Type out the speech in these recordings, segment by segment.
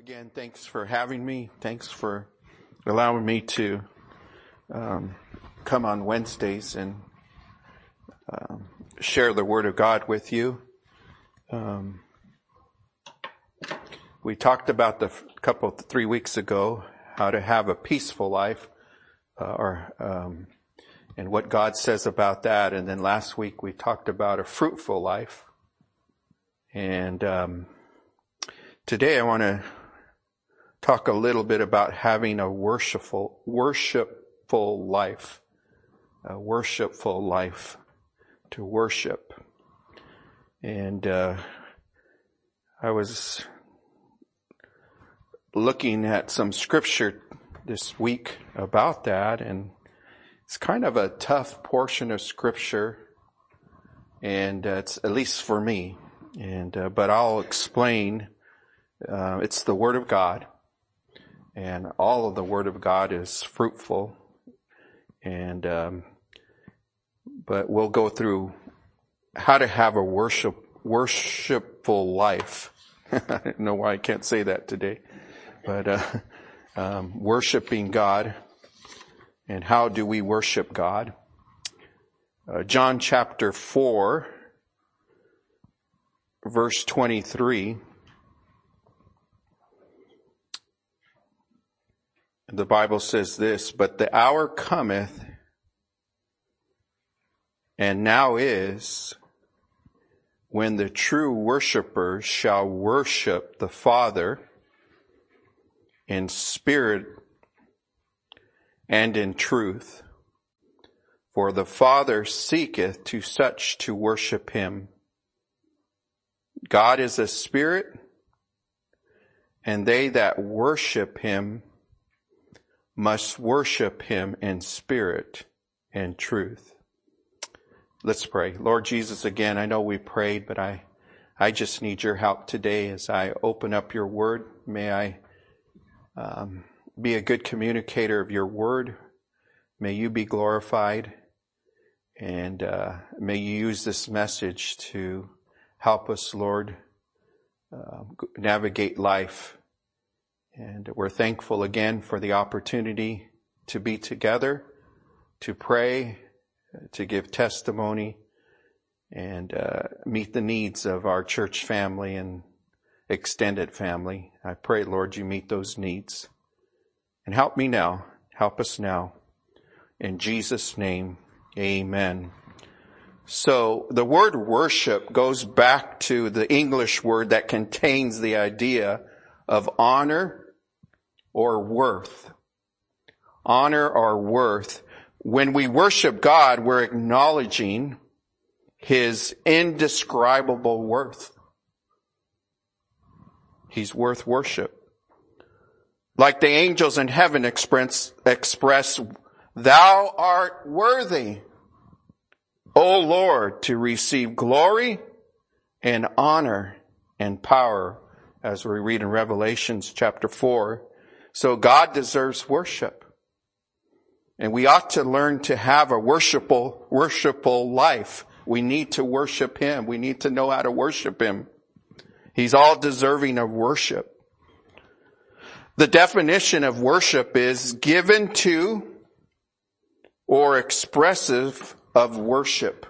Again, thanks for having me. Thanks for allowing me to come on Wednesdays and share the Word of God with you. We talked about 3 weeks ago how to have a peaceful life, and what God says about that. And then last week we talked about a fruitful life. And today I want to talk a little bit about having a worshipful life, a worshipful life, to worship. And I was looking at some scripture this week about that, and it's kind of a tough portion of scripture, and it's at least for me. And but I'll explain. It's the Word of God. And all of the Word of God is fruitful. And, but we'll go through how to have a worshipful life. I don't know why I can't say that today, but, worshiping God. And how do we worship God? John chapter 4, verse 23. The Bible says this, "But the hour cometh, and now is, when the true worshipers shall worship the Father in spirit and in truth. For the Father seeketh to such to worship him. God is a spirit, and they that worship him must worship him in spirit and truth." Let's pray. Lord Jesus, again, I know we prayed, but I just need your help today as I open up your word. May I be a good communicator of your word. May you be glorified, and may you use this message to help us, Lord, navigate life. And we're thankful again for the opportunity to be together, to pray, to give testimony, and meet the needs of our church family and extended family. I pray, Lord, you meet those needs. And help me now. Help us now. In Jesus' name, amen. So the word worship goes back to the English word that contains the idea of honor or worth. Honor or worth. When we worship God, we're acknowledging his indescribable worth. He's worth worship. Like the angels in heaven express, "Thou art worthy, O Lord, to receive glory and honor and power," as we read in Revelations chapter 4. So God deserves worship. And we ought to learn to have a worshipful life. We need to worship him. We need to know how to worship him. He's all deserving of worship. The definition of worship is given to or expressive of worship.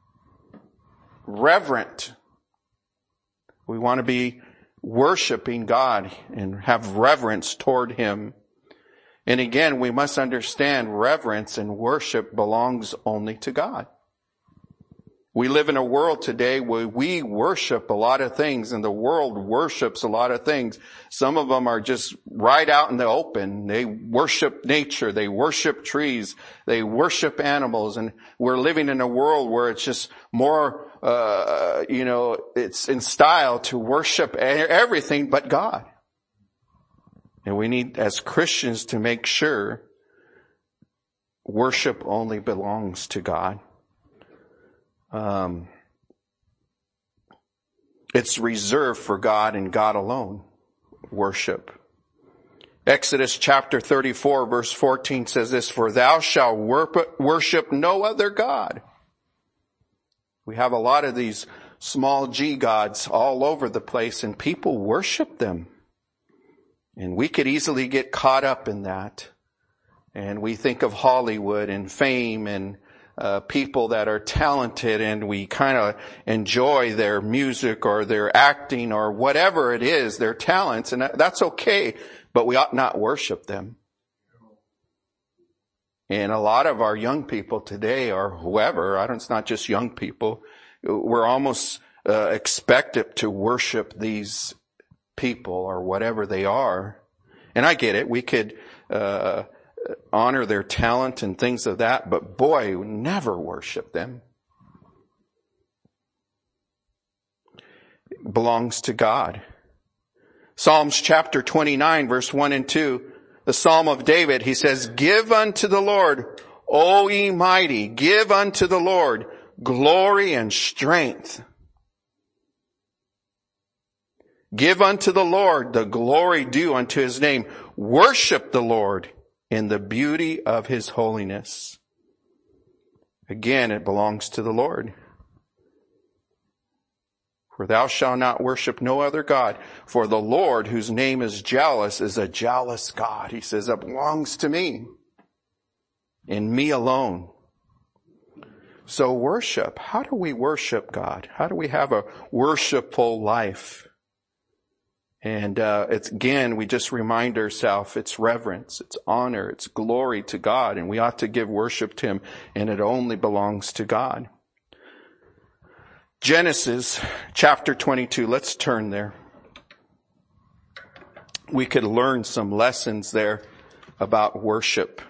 Reverent. We want to be worshiping God and have reverence toward him. And again, we must understand reverence and worship belongs only to God. We live in a world today where we worship a lot of things, and the world worships a lot of things. Some of them are just right out in the open. They worship nature. They worship trees. They worship animals. And we're living in a world where it's just more, it's in style to worship everything but God. And we need, as Christians, to make sure worship only belongs to God. It's reserved for God and God alone, worship. Exodus chapter 34 verse 14 says this, "For thou shalt worship no other God." We have a lot of these small g gods all over the place, and people worship them. And we could easily get caught up in that. And we think of Hollywood and fame and people that are talented, and we kind of enjoy their music or their acting or whatever it is, their talents, and that's okay, but we ought not worship them. And a lot of our young people today, or whoever, it's not just young people, we're almost expected to worship these people or whatever they are. And I get it. We could honor their talent and things of that, but boy, never worship them. It belongs to God. Psalms chapter 29, verse 1 and 2, the Psalm of David, he says, "Give unto the Lord, O ye mighty, give unto the Lord glory and strength. Give unto the Lord the glory due unto his name. Worship the Lord in the beauty of his holiness." Again, it belongs to the Lord. "For thou shalt not worship no other God. For the Lord, whose name is jealous, is a jealous God." He says, "It belongs to me, and me alone." So worship. How do we worship God? How do we have a worshipful life? And it's again, we just remind ourselves, it's reverence, it's honor, it's glory to God, and we ought to give worship to him, and it only belongs to God. Genesis chapter 22, let's turn there. We could learn some lessons there about worship.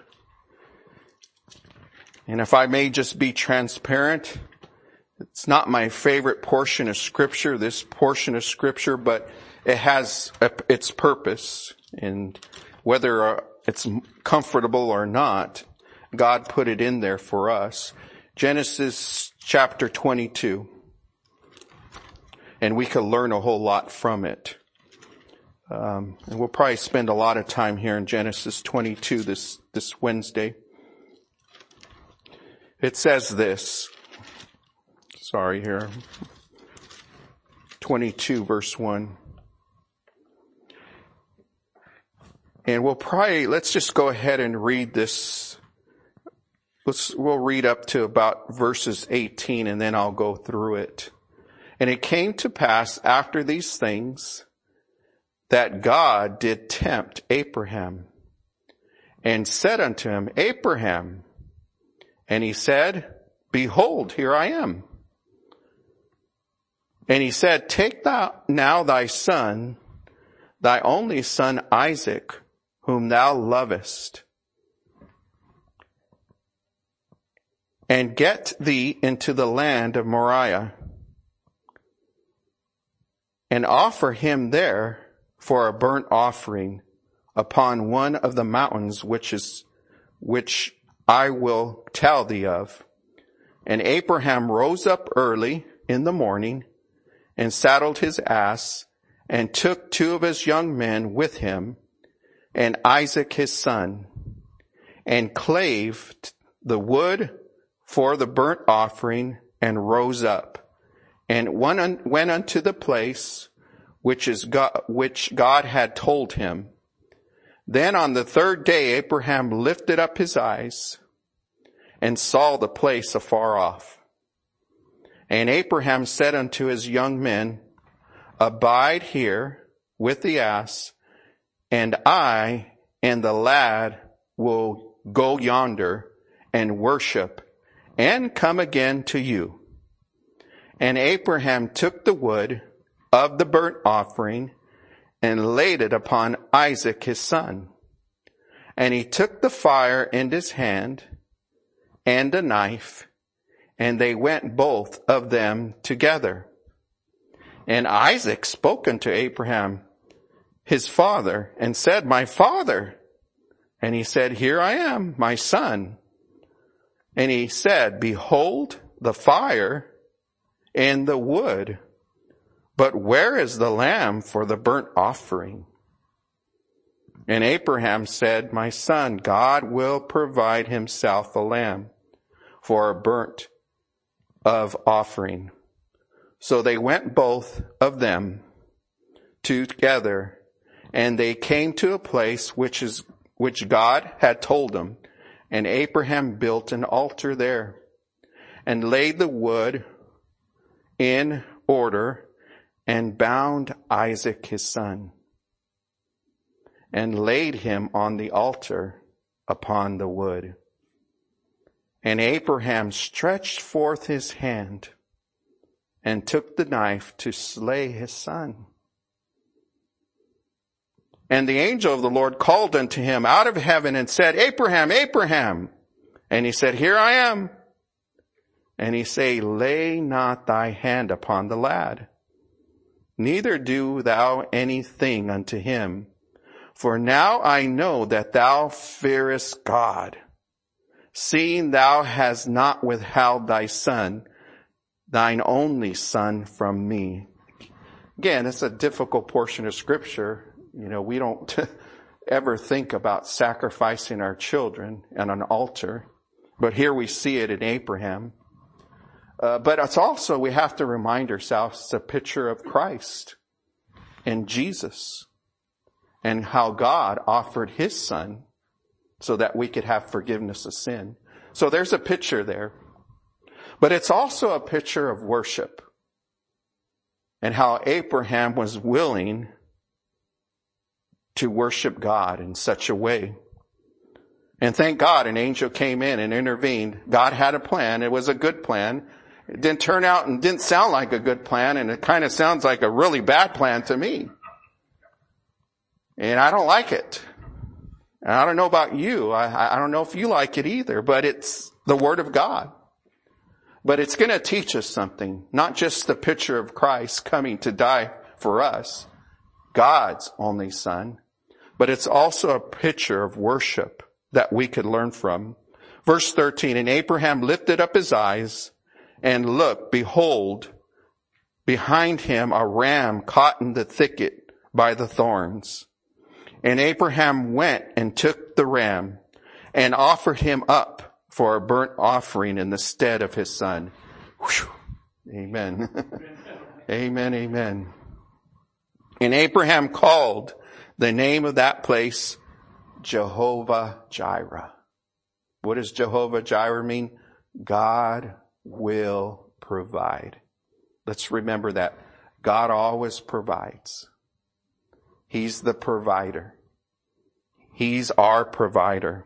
And if I may just be transparent, it's not my favorite portion of Scripture, this portion of Scripture, but it has its purpose. And whether it's comfortable or not, God put it in there for us. Genesis chapter 22. And we could learn a whole lot from it. And we'll probably spend a lot of time here in Genesis 22 this Wednesday. It says this. Sorry here. 22 verse 1. And let's just go ahead and read this. We'll read up to about verses 18 and then I'll go through it. "And it came to pass after these things that God did tempt Abraham and said unto him, Abraham. And he said, Behold, here I am. And he said, Take thou now thy son, thy only son Isaac, whom thou lovest, and get thee into the land of Moriah, and offer him there for a burnt offering upon one of the mountains which I will tell thee of. And Abraham rose up early in the morning and saddled his ass and took 2 of his young men with him and Isaac his son, and clave the wood for the burnt offering, and rose up and went unto the place which God had told him. Then on the 3rd day Abraham lifted up his eyes and saw the place afar off. And Abraham said unto his young men, Abide here with the ass, and I and the lad will go yonder and worship, and come again to you. And Abraham took the wood of the burnt offering and laid it upon Isaac his son. And he took the fire in his hand and a knife, and they went both of them together. And Isaac spoke unto Abraham his father, and said, My father. And he said, Here I am, my son. And he said, Behold the fire and the wood, but where is the lamb for the burnt offering? And Abraham said, My son, God will provide himself a lamb for a burnt of offering. So they went both of them together, And they came to a place which God had told them. And Abraham built an altar there and laid the wood in order and bound Isaac his son and laid him on the altar upon the wood. And Abraham stretched forth his hand and took the knife to slay his son. And the angel of the Lord called unto him out of heaven and said, Abraham, Abraham. And he said, Here I am. And he said, Lay not thy hand upon the lad, neither do thou anything unto him. For now I know that thou fearest God, seeing thou hast not withheld thy son, thine only son, from me. Again, it's a difficult portion of Scripture. You know, we don't ever think about sacrificing our children on an altar. But here we see it in Abraham. But it's also, we have to remind ourselves, it's a picture of Christ and Jesus and how God offered his son so that we could have forgiveness of sin. So there's a picture there. But it's also a picture of worship and how Abraham was willing to worship God in such a way. And thank God an angel came in and intervened. God had a plan. It was a good plan. It didn't turn out and didn't sound like a good plan, and it kind of sounds like a really bad plan to me. And I don't like it. And I don't know about you. I don't know if you like it either, but it's the Word of God. But it's going to teach us something, not just the picture of Christ coming to die for us, God's only Son, but it's also a picture of worship that we could learn from. Verse 13, and Abraham lifted up his eyes and looked, behold, behind him a ram caught in the thicket by the thorns. And Abraham went and took the ram and offered him up for a burnt offering in the stead of his son. Whew. Amen. Amen, amen. And Abraham called the name of that place Jehovah Jireh. What does Jehovah Jireh mean? God will provide. Let's remember that. God always provides. He's the provider. He's our provider.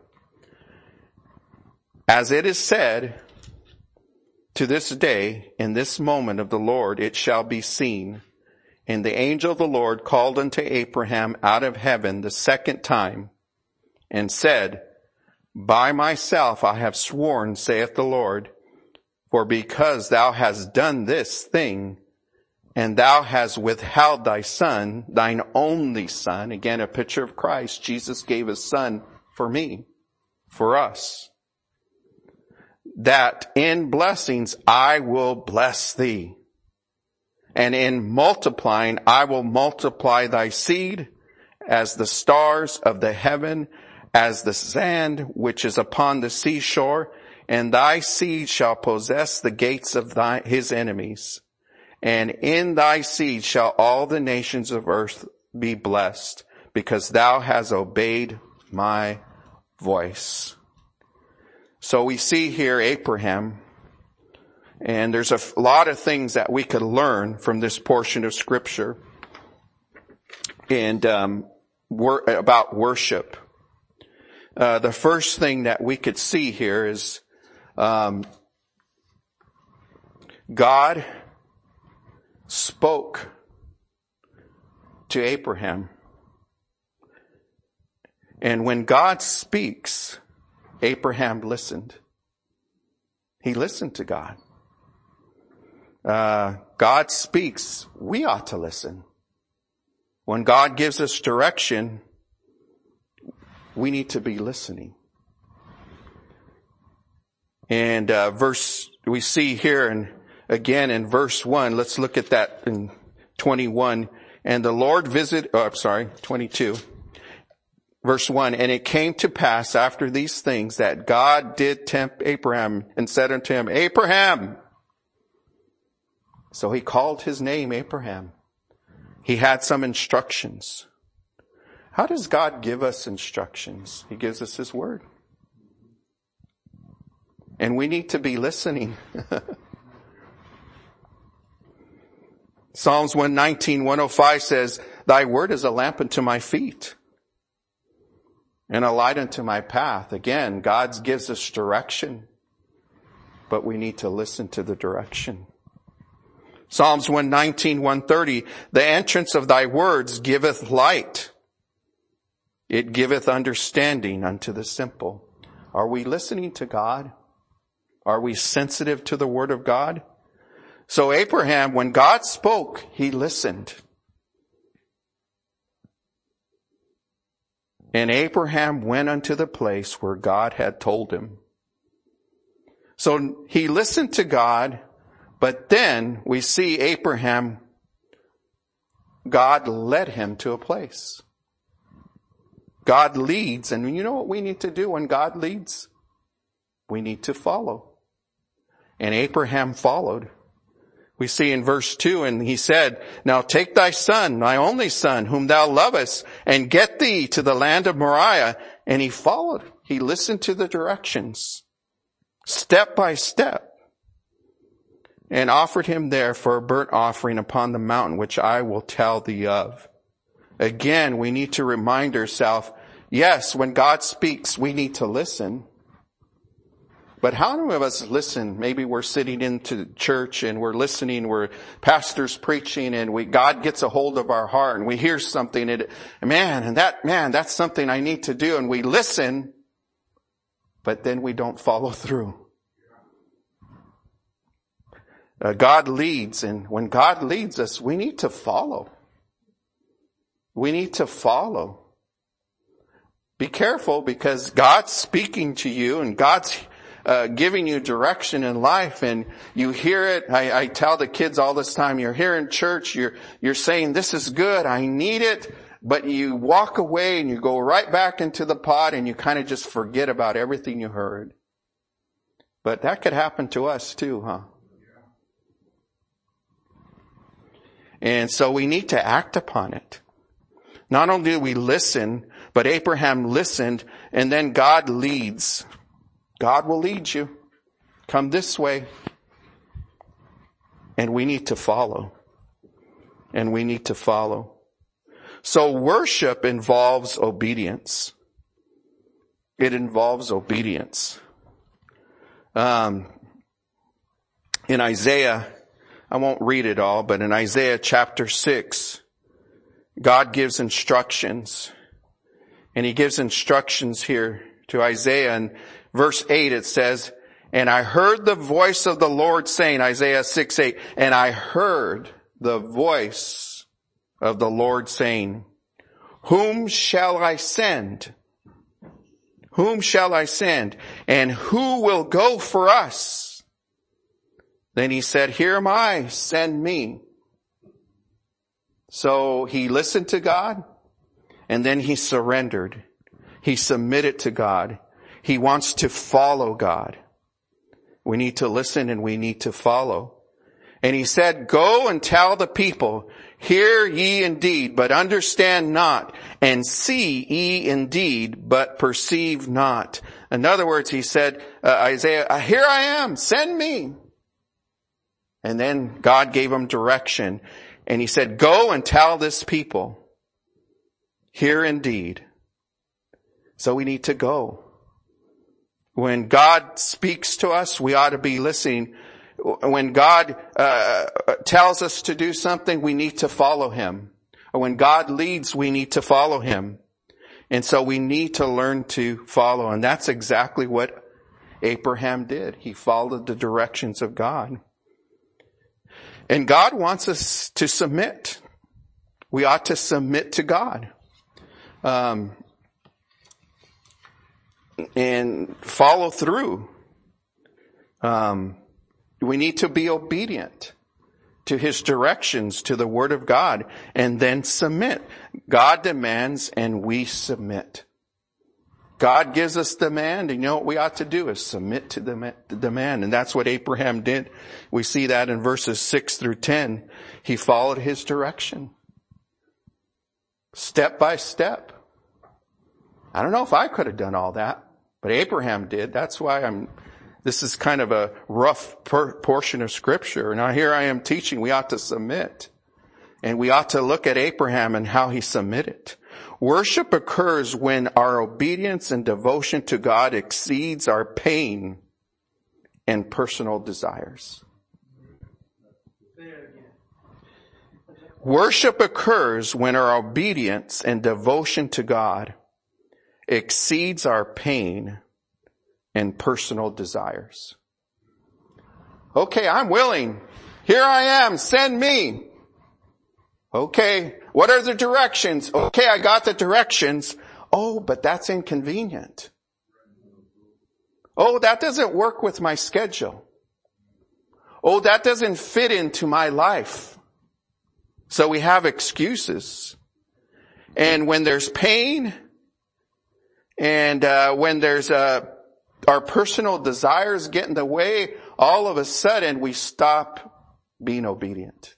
As it is said, to this day, in this moment of the Lord, it shall be seen. And the angel of the Lord called unto Abraham out of heaven the second time and said, By myself I have sworn, saith the Lord, for because thou hast done this thing, and thou hast withheld thy son, thine only son, again a picture of Christ, Jesus gave his son for me, for us, that in blessings I will bless thee. And in multiplying, I will multiply thy seed as the stars of the heaven, as the sand which is upon the seashore, and thy seed shall possess the gates of his enemies. And in thy seed shall all the nations of earth be blessed, because thou hast obeyed my voice. So we see here Abraham, and there's a lot of things that we could learn from this portion of Scripture and about worship. The first thing that we could see here is God spoke to Abraham. And when God speaks, Abraham listened. He listened to God. God speaks, we ought to listen. When God gives us direction, we need to be listening. And we see here, and again in verse 1, let's look at that in 21. And the Lord 22. Verse 1, and it came to pass after these things that God did tempt Abraham and said unto him, Abraham. So he called his name Abraham. He had some instructions. How does God give us instructions? He gives us His Word. And we need to be listening. Psalms 119, 105 says, Thy word is a lamp unto my feet and a light unto my path. Again, God gives us direction, but we need to listen to the direction. Psalms 119, 130, the entrance of thy words giveth light. It giveth understanding unto the simple. Are we listening to God? Are we sensitive to the word of God? So Abraham, when God spoke, he listened. And Abraham went unto the place where God had told him. So he listened to God, but then we see Abraham, God led him to a place. God leads, and you know what we need to do when God leads? We need to follow. And Abraham followed. We see in verse 2, and he said, Now take thy son, thy only son, whom thou lovest, and get thee to the land of Moriah. And he followed. He listened to the directions, step by step, and offered him there for a burnt offering upon the mountain, which I will tell thee of. Again, we need to remind ourselves, yes, when God speaks, we need to listen. But how many of us listen? Maybe we're sitting into church and we're listening, we're pastors preaching, and God gets a hold of our heart and we hear something and that's something I need to do, and we listen, but then we don't follow through. God leads, and when God leads us, we need to follow. We need to follow. Be careful, because God's speaking to you and God's giving you direction in life, and you hear it. I tell the kids all this time, you're here in church, you're saying, this is good, I need it, but you walk away and you go right back into the pot and you kind of just forget about everything you heard. But that could happen to us too, huh? And so we need to act upon it. Not only do we listen, but Abraham listened, and then God leads. God will lead you. Come this way. And we need to follow. And we need to follow. So worship involves obedience. It involves obedience. In Isaiah, I won't read it all, but in Isaiah chapter 6, God gives instructions. And He gives instructions here to Isaiah. And verse 8 it says, And I heard the voice of the Lord saying, Isaiah 6:8, And I heard the voice of the Lord saying, Whom shall I send? Whom shall I send? And who will go for us? Then He said, Here am I, send me. So he listened to God, and then he surrendered. He submitted to God. He wants to follow God. We need to listen and we need to follow. And he said, Go and tell the people, hear ye indeed, but understand not, and see ye indeed, but perceive not. In other words, he said, Isaiah, here I am, send me. And then God gave him direction. And he said, Go and tell this people, hear indeed. So we need to go. When God speaks to us, we ought to be listening. When God tells us to do something, we need to follow Him. When God leads, we need to follow Him. And so we need to learn to follow. And that's exactly what Abraham did. He followed the directions of God. And God wants us to submit. We ought to submit to God. And follow through. We need to be obedient to His directions, to the Word of God, and then submit. God demands and we submit. God gives us demand, and you know what we ought to do is submit to the demand. And that's what Abraham did. We see that in verses 6 through 10. He followed His direction. Step by step. I don't know if I could have done all that, but Abraham did. That's why this is kind of a rough portion of scripture. Now here I am teaching we ought to submit. And we ought to look at Abraham and how he submitted. Worship occurs when our obedience and devotion to God exceeds our pain and personal desires. Worship occurs when our obedience and devotion to God exceeds our pain and personal desires. Okay, I'm willing. Here I am. Send me. Okay, what are the directions? Okay, I got the directions. Oh, but that's inconvenient. Oh, that doesn't work with my schedule. Oh, that doesn't fit into my life. So we have excuses. And when there's pain, and when there's our personal desires get in the way, all of a sudden we stop being obedient.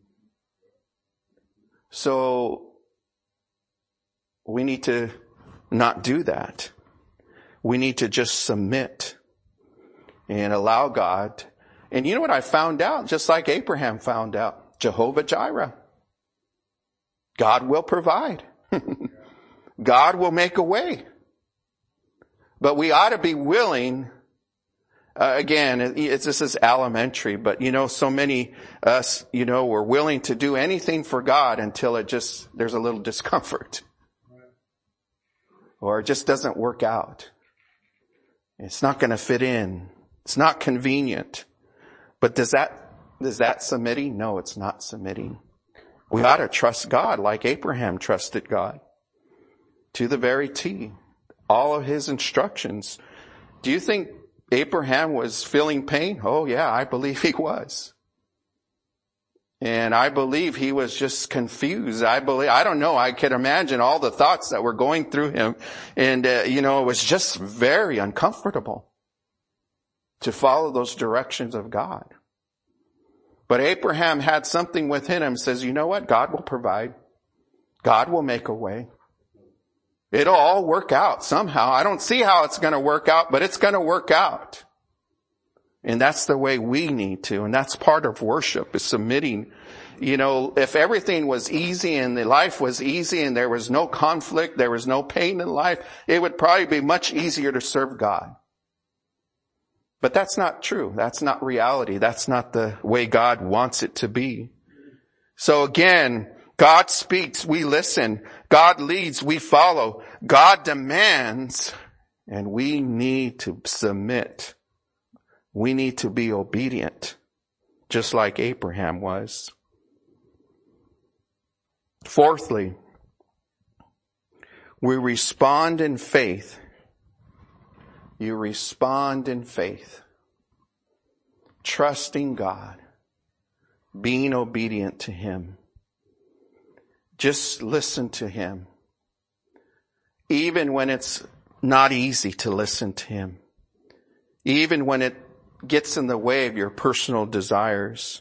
So we need to not do that. We need to just submit and allow God. And you know what I found out? Just like Abraham found out. Jehovah Jireh. God will provide. God will make a way. But we ought to be willing. Again, this is elementary, but so many us, we're willing to do anything for God until there's a little discomfort. Or it just doesn't work out. It's not going to fit in. It's not convenient. But is that submitting? No, it's not submitting. We ought to trust God like Abraham trusted God. To the very T. All of his instructions. Do you think Abraham was feeling pain? Oh yeah, I believe he was. And I believe he was just confused. I don't know, I could imagine all the thoughts that were going through him. And, it was just very uncomfortable to follow those directions of God. But Abraham had something within him, says, you know what? God will provide. God will make a way. It'll all work out somehow. I don't see how it's going to work out, but it's going to work out. And that's the way we need to. And that's part of worship, is submitting. If everything was easy and the life was easy and there was no conflict, there was no pain in life, it would probably be much easier to serve God. But that's not true. That's not reality. That's not the way God wants it to be. So again, God speaks, we listen. God leads, we follow. God demands, and we need to submit. We need to be obedient, just like Abraham was. Fourthly, we respond in faith. You respond in faith. Trusting God. Being obedient to Him. Just listen to Him. Even when it's not easy to listen to Him. Even when it gets in the way of your personal desires.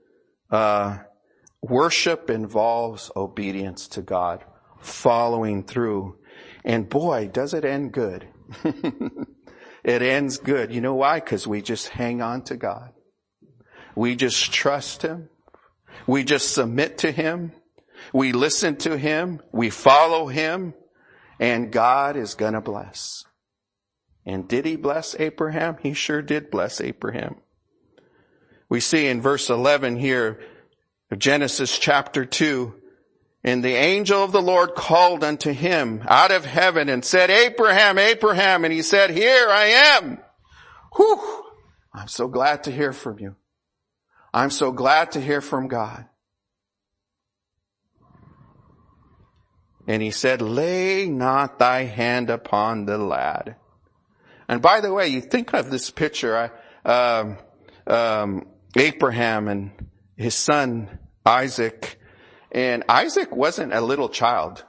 Worship involves obedience to God. Following through. And boy, does it end good. It ends good. You know why? Because we just hang on to God. We just trust Him. We just submit to Him. We listen to Him. We follow Him. And God is going to bless. And did He bless Abraham? He sure did bless Abraham. We see in verse 11 here of Genesis chapter 2, and the angel of the Lord called unto him out of heaven and said, Abraham, Abraham. And he said, here I am. Whew. I'm so glad to hear from you. I'm so glad to hear from God. And he said, lay not thy hand upon the lad. And by the way, you think of this picture, Abraham and his son Isaac. And Isaac wasn't a little child.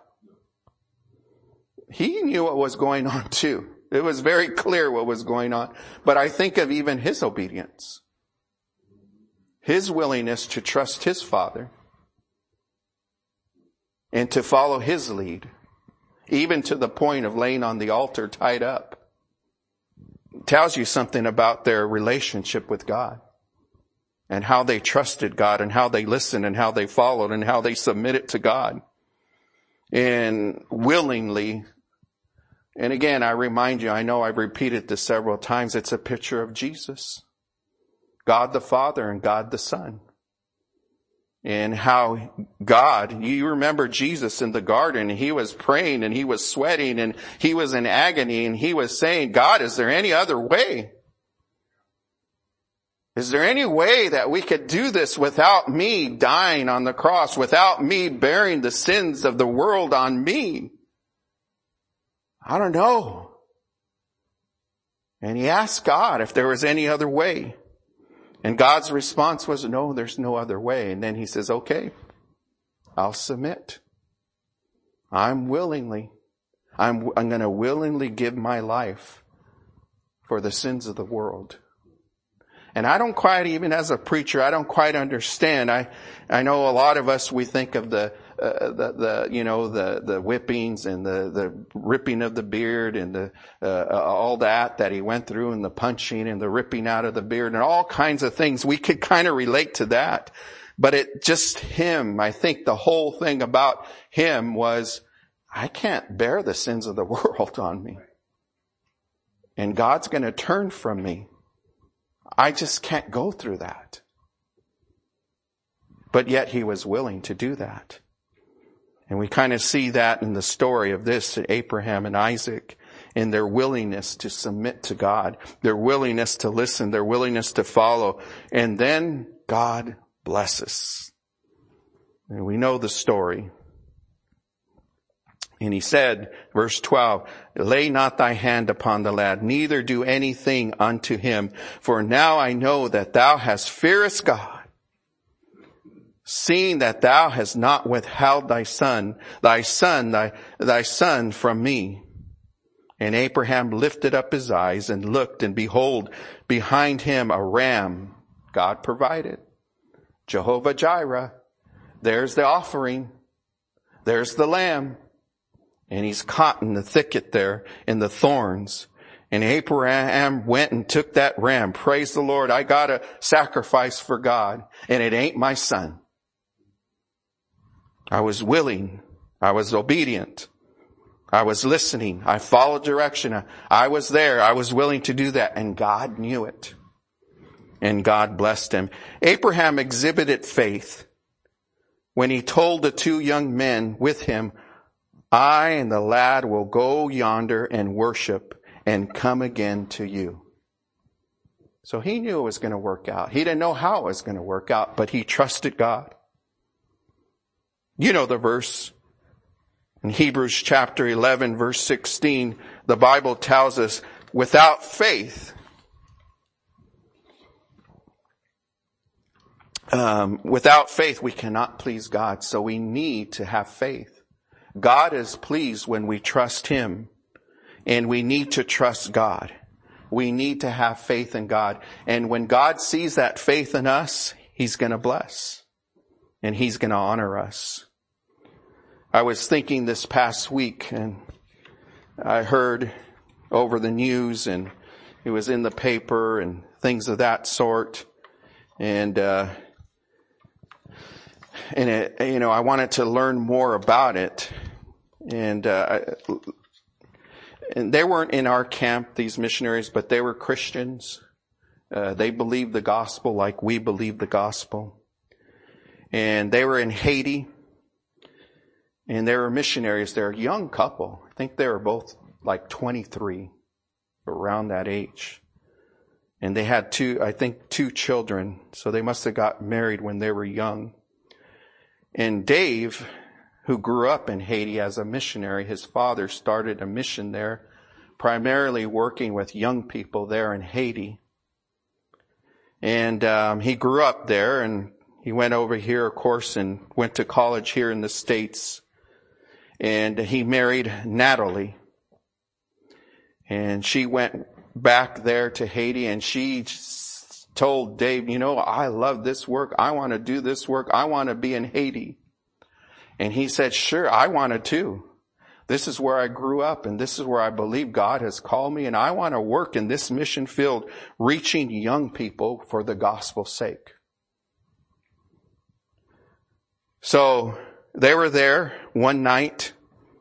He knew what was going on too. It was very clear what was going on. But I think of even his obedience. His willingness to trust his father. And to follow his lead. even to the point of laying on the altar tied up. It tells you something about their relationship with God and how they trusted God and how they listened and how they followed and how they submitted to God and willingly. And again, I remind you, I know I've repeated this several times, it's a picture of Jesus, God the Father and God the Son. And how God, you remember Jesus in the garden, he was praying and he was sweating and he was in agony and he was saying, God, is there any other way? Is there any way that we could do this without me dying on the cross, without me bearing the sins of the world on me? I don't know. And he asked God if there was any other way. And God's response was, no, there's no other way. And then he says, okay, I'll submit. I'm going to willingly give my life for the sins of the world. And I don't quite, even as a preacher, I don't quite understand. I know a lot of us, we think of the whippings and the ripping of the beard and all that he went through and the punching and the ripping out of the beard and all kinds of things. We could kind of relate to that. But I think the whole thing about him was, I can't bear the sins of the world on me. And God's going to turn from me. I just can't go through that. But yet he was willing to do that. And we kind of see that in the story of this, Abraham and Isaac, in their willingness to submit to God, their willingness to listen, their willingness to follow. And then God blesses. And we know the story. And he said, verse 12, lay not thy hand upon the lad, neither do anything unto him. For now I know that thou hast fearest God, seeing that thou hast not withheld thy son from me. And Abraham lifted up his eyes and looked, and behold, behind him a ram. God provided. Jehovah Jireh. There's the offering. There's the lamb. And he's caught in the thicket there in the thorns. And Abraham went and took that ram. Praise the Lord. I got a sacrifice for God, and it ain't my son. I was willing. I was obedient. I was listening. I followed direction. I was there. I was willing to do that. And God knew it. And God blessed him. Abraham exhibited faith when he told the two young men with him, I and the lad will go yonder and worship and come again to you. So he knew it was going to work out. He didn't know how it was going to work out, but he trusted God. You know the verse in Hebrews chapter 11, verse 16, the Bible tells us, without faith, we cannot please God. So we need to have faith. God is pleased when we trust him, and we need to trust God. We need to have faith in God. And when God sees that faith in us, he's going to bless, and he's going to honor us. I was thinking this past week, and I heard over the news, and it was in the paper and things of that sort. And I wanted to learn more about it. And they weren't in our camp, these missionaries, but they were Christians. They believed the gospel like we believe the gospel. And they were in Haiti. And they were missionaries. They're a young couple. I think they were both like 23, around that age. And they had two children. So they must have got married when they were young. And Dave, who grew up in Haiti as a missionary, his father started a mission there, primarily working with young people there in Haiti. And he grew up there, and he went over here, of course, and went to college here in the States. And he married Natalie. And she went back there to Haiti, and she told Dave, I love this work. I want to do this work. I want to be in Haiti. And he said, sure, I want to too. This is where I grew up, and this is where I believe God has called me, and I want to work in this mission field, reaching young people for the gospel's sake. So they were there one night,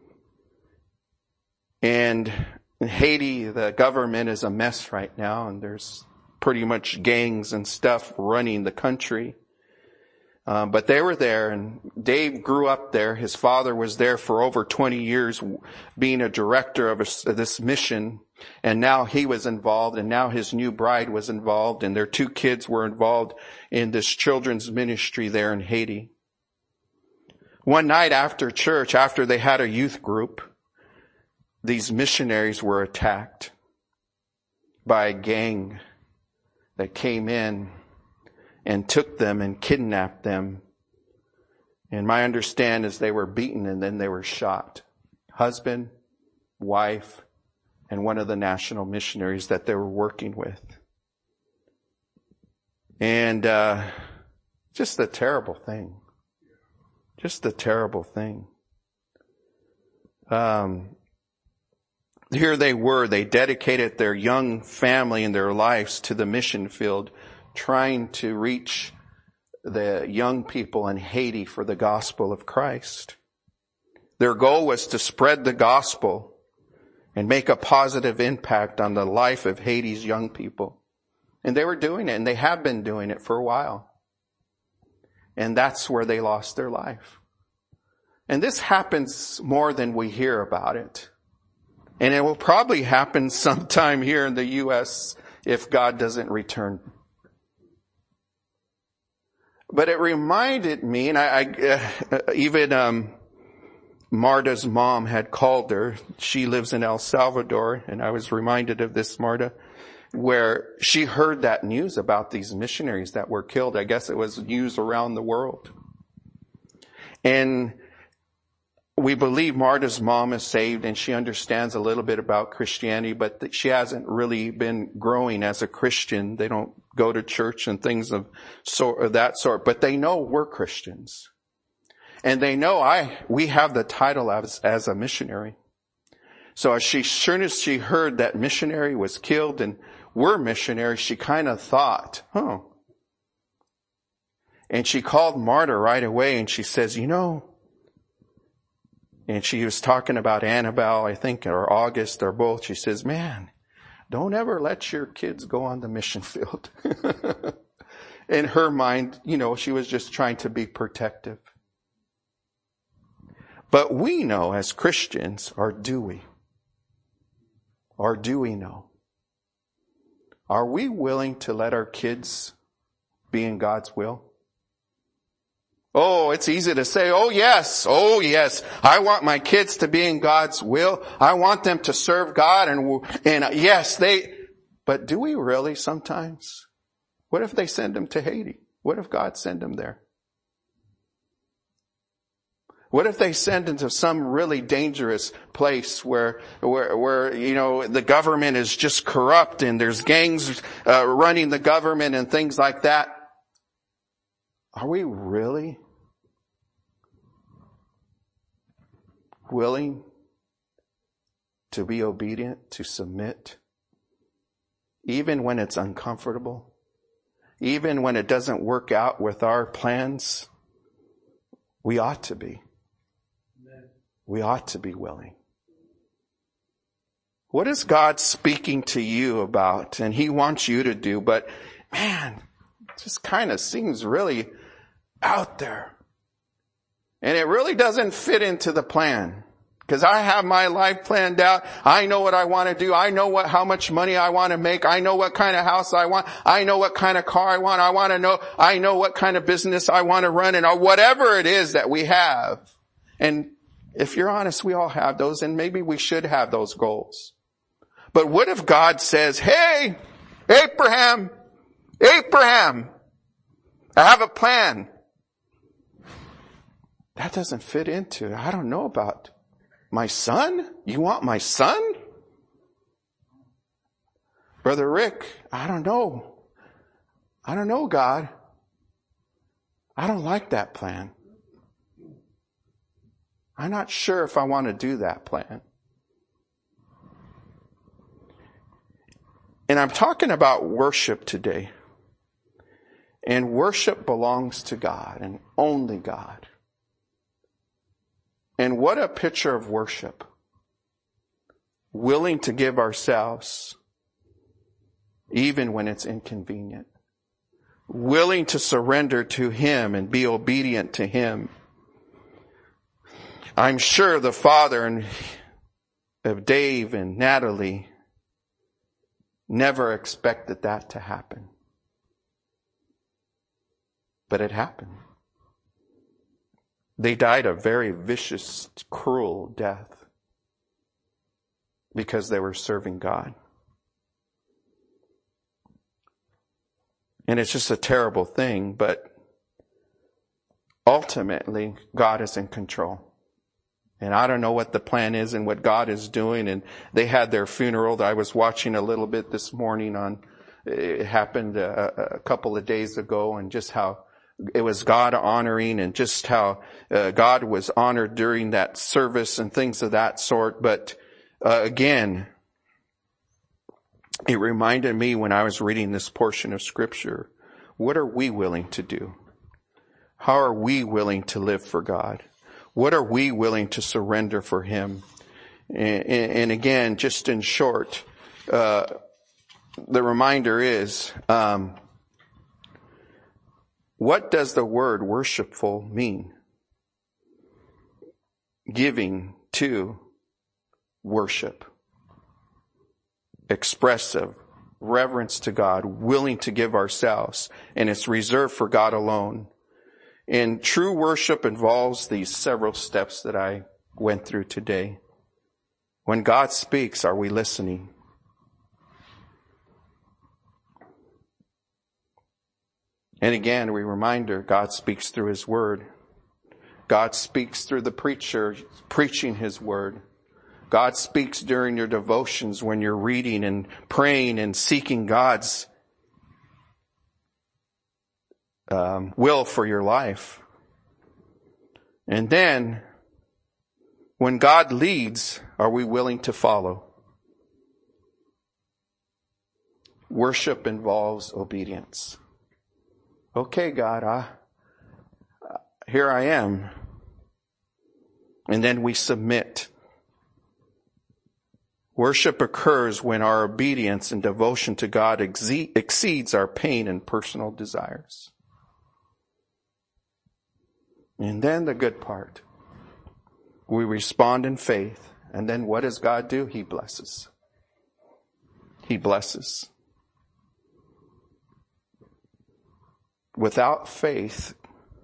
and in Haiti, the government is a mess right now, and there's pretty much gangs and stuff running the country. But they were there, and Dave grew up there. His father was there for over 20 years being a director of this mission. And now he was involved, and now his new bride was involved, and their 2 kids were involved in this children's ministry there in Haiti. One night after church, after they had a youth group, these missionaries were attacked by a gang that came in and took them and kidnapped them. And my understanding is they were beaten and then they were shot. Husband, wife, and one of the national missionaries that they were working with. And just a terrible thing. Just a terrible thing. Here they were. They dedicated their young family and their lives to the mission field, trying to reach the young people in Haiti for the gospel of Christ. Their goal was to spread the gospel and make a positive impact on the life of Haiti's young people. And they were doing it, and they have been doing it for a while. And that's where they lost their life. And this happens more than we hear about it. And it will probably happen sometime here in the U.S. if God doesn't return. But it reminded me, and even Marta's mom had called her. She lives in El Salvador, and I was reminded of this, Marta, where she heard that news about these missionaries that were killed. I guess it was news around the world. And we believe Marta's mom is saved and she understands a little bit about Christianity, but she hasn't really been growing as a Christian. They don't go to church and things of that sort, but they know we're Christians. And they know we have the title as a missionary. So as soon as she heard that missionary was killed and we're missionaries, she kind of thought, And she called Marta right away and she says, and she was talking about Annabelle, I think, or August or both. She says, man, don't ever let your kids go on the mission field. In her mind, she was just trying to be protective. But we know as Christians, or do we? Or do we know? Are we willing to let our kids be in God's will? Oh, it's easy to say, oh yes, I want my kids to be in God's will. I want them to serve God and yes, but do we really sometimes? What if they send them to Haiti? What if God sent them there? What if they send them to some really dangerous place where the government is just corrupt and there's gangs running the government and things like that? Are we really willing to be obedient, to submit, even when it's uncomfortable, even when it doesn't work out with our plans? We ought to be. We ought to be willing. What is God speaking to you about? And He wants you to do, but man, it just kind of seems really out there. And it really doesn't fit into the plan. Because I have my life planned out. I know what I want to do. I know how much money I want to make. I know what kind of house I want. I know what kind of car I want. I know what kind of business I want to run, and whatever it is that we have. And if you're honest, we all have those, and maybe we should have those goals. But what if God says, hey, Abraham, I have a plan. That doesn't fit into, I don't know about my son. You want my son? Brother Rick, I don't know. God. I don't like that plan. I'm not sure if I want to do that plan. And I'm talking about worship today. And worship belongs to God and only God. And what a picture of worship. Willing to give ourselves even when it's inconvenient. Willing to surrender to Him and be obedient to Him. I'm sure the father of Dave and Natalie never expected that to happen. But it happened. They died a very vicious, cruel death because they were serving God. And it's just a terrible thing, but ultimately, God is in control. And I don't know what the plan is and what God is doing. And they had their funeral. I was watching a little bit this morning it happened a couple of days ago, and just how it was God honoring, and just how God was honored during that service and things of that sort. But again, it reminded me when I was reading this portion of Scripture, what are we willing to do? How are we willing to live for God? What are we willing to surrender for Him? And again, just in short, the reminder is, what does the word worshipful mean? Giving to worship. Expressive, reverence to God, willing to give ourselves, and it's reserved for God alone. And true worship involves these several steps that I went through today. When God speaks, are we listening? And again, a reminder, God speaks through His Word. God speaks through the preacher preaching His Word. God speaks during your devotions when you're reading and praying and seeking God's will for your life. And then, when God leads, are we willing to follow? Worship involves obedience. Okay, God, here I am. And then we submit. Worship occurs when our obedience and devotion to God exceeds our pain and personal desires. And then the good part. We respond in faith. And then what does God do? He blesses. He blesses. Without faith,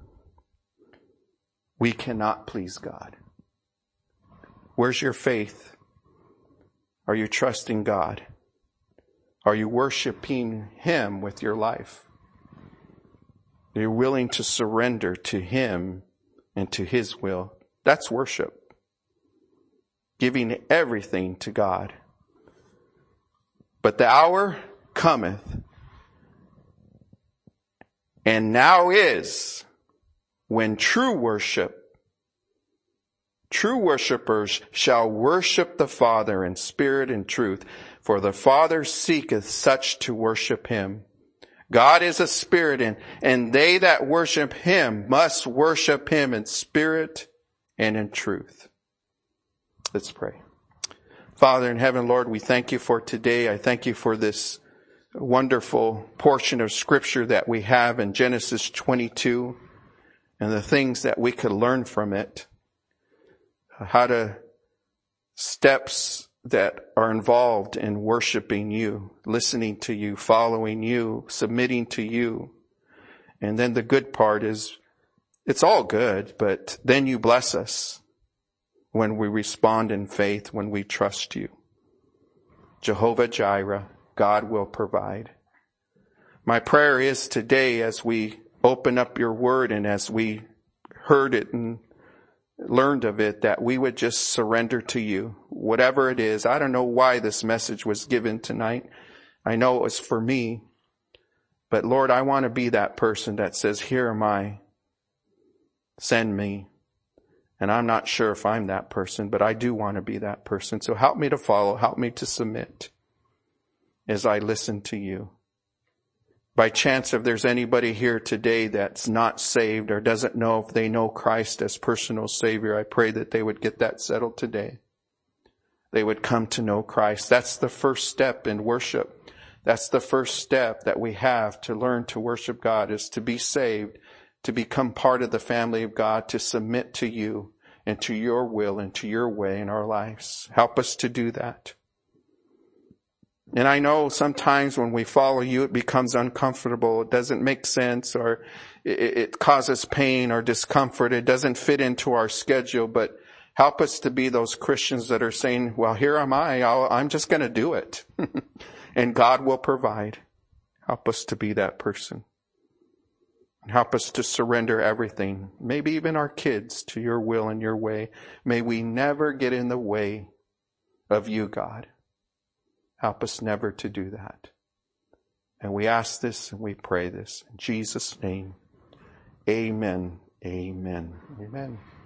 we cannot please God. Where's your faith? Are you trusting God? Are you worshiping Him with your life? Are you willing to surrender to Him and to His will? That's worship. Giving everything to God. But the hour cometh, and now is, when true worshipers shall worship the Father in spirit and truth, for the Father seeketh such to worship Him. God is a spirit, and they that worship Him must worship Him in spirit and in truth. Let's pray. Father in heaven, Lord, we thank You for today. I thank You for this wonderful portion of Scripture that we have in Genesis 22 and the things that we could learn from it. Steps that are involved in worshiping You, listening to You, following You, submitting to You. And then the good part is, it's all good, but then You bless us when we respond in faith, when we trust You. Jehovah Jireh, God will provide. My prayer is today, as we open up Your Word and as we heard it and learned of it, that we would just surrender to You, whatever it is. I don't know why this message was given tonight. I know it was for me. But Lord, I want to be that person that says, here am I. Send me. And I'm not sure if I'm that person, but I do want to be that person. So help me to follow, help me to submit as I listen to you. By chance, if there's anybody here today that's not saved or doesn't know if they know Christ as personal Savior, I pray that they would get that settled today. They would come to know Christ. That's the first step in worship. That's the first step that we have to learn to worship God, is to be saved, to become part of the family of God, to submit to you and to your will and to your way in our lives. Help us to do that. And I know sometimes when we follow you, it becomes uncomfortable. It doesn't make sense, or it causes pain or discomfort. It doesn't fit into our schedule, but help us to be those Christians that are saying, well, here am I'm just going to do it. And God will provide. Help us to be that person. And help us to surrender everything, maybe even our kids, to your will and your way. May we never get in the way of you, God. Help us never to do that. And we ask this and we pray this in Jesus' name. Amen. Amen. Amen.